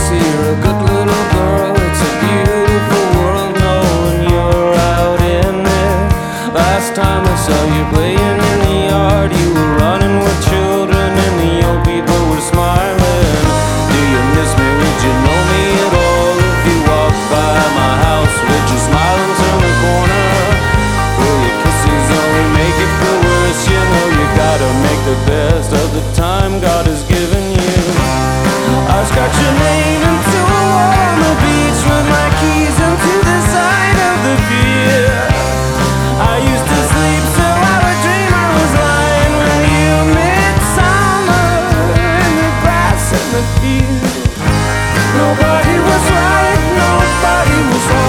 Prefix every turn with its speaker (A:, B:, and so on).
A: see you're a good little girl. It's a beautiful world knowing you're out in it. Last time I saw you playing in the yard, you were running with children and the young people were smiling. Do you miss me? Would you know me at all if you walked by my house? Would you smile and turn the corner? Will your kisses only make it feel worse? You know you gotta make the best of the time God has given you. I scratch your name into a wall on the beach with my keys into the side of the pier. I used to sleep so I would dream I was lying with you midsummer in the grass in the field. Nobody was right, nobody was right.